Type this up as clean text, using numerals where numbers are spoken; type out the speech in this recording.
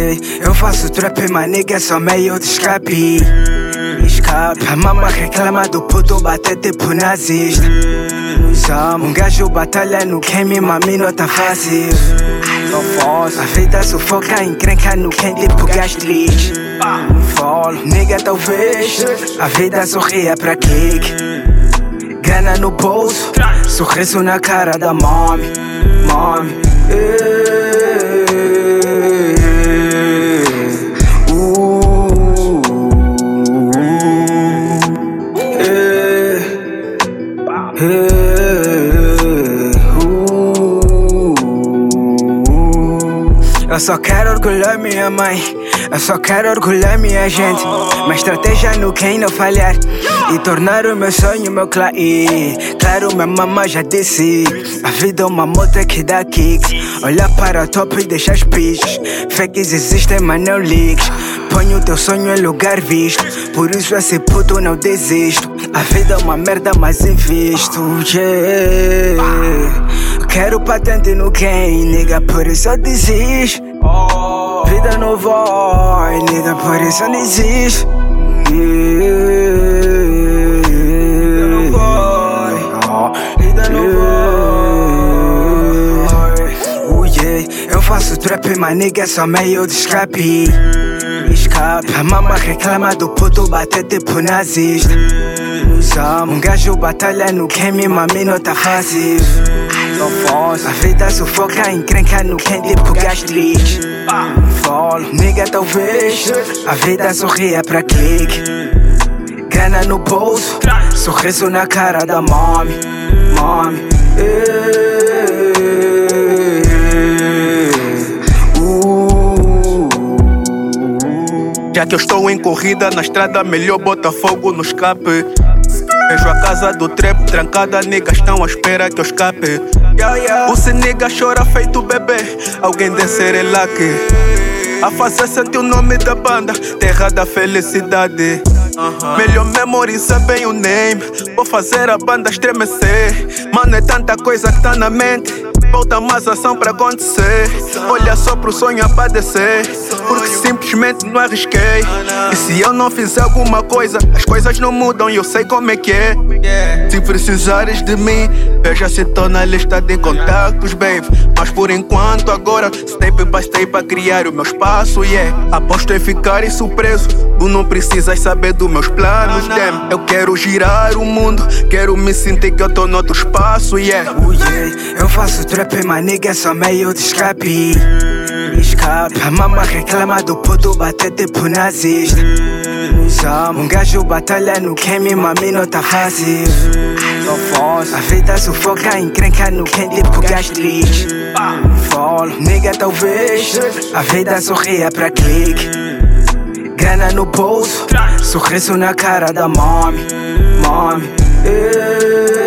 Eu faço trap, mas nigga, só meio de escape. A mama reclama do puto bater tipo nazista. Um gajo batalha no game, mami não tá fácil. A vida sufoca, encrenca no quem tipo gastrite. Nigga, talvez a vida sorria pra clique. Grana no bolso, sorriso na cara da mommy. Eu só quero orgulhar minha mãe, eu só quero orgulhar minha gente. Minha estratégia no quem não falhar e tornar o meu sonho meu claro. Minha mamãe já disse: a vida é uma moto que dá kicks. Olha para o topo e deixa as piches. Fakes existem, mas não ligues. Põe o teu sonho em lugar visto. Por isso esse puto não desisto. A vida é uma merda, mas invisto. Quero patente no quem, nigga, por isso eu desisto. Vida não vai, nigga, por isso eu não existo. Vida não vai. Eu faço trap, mas nigga, só meio de escape. A mama reclama do puto bater tipo nazista. Um gajo batalha no game, mami não tá fácil. A vida sufoca, encrenca no quem tipo gastrite. Nigga, talvez a vida sorria pra clique. Grana no bolso, sorriso na cara da mommy. Já que eu estou em corrida na estrada, melhor bota fogo no escape. Vejo a casa do trap trancada, niggas estão à espera que eu escape. O se nigga chora feito bebê, alguém descer é lucky. A fazer sentir o nome da banda, terra da felicidade. Melhor memorizar bem o name, vou fazer a banda estremecer. Mano, é tanta coisa que tá na mente, falta mais ação pra acontecer. Olha só pro sonho apadecer, porque simplesmente não arrisquei. E se eu não fizer alguma coisa, as coisas não mudam e eu sei como é que é. Se precisares de mim, veja se tô na lista de contactos, babe. Mas por enquanto agora, step by step a criar o meu espaço, Aposto em ficar surpreso, tu não precisas saber dos meus planos, damn. Eu quero girar o mundo, quero me sentir que eu tô noutro espaço, Eu faço trap, mas nigga, só meio de escape. A mama reclama do puto bater tipo nazista. Um gajo batalha no game, mami não tá fácil. A vida sufoca, encrenca no quem tipo gastrite. Nigga, talvez a vida sorria pra clique. Grana no bolso, sorriso na cara da mommy.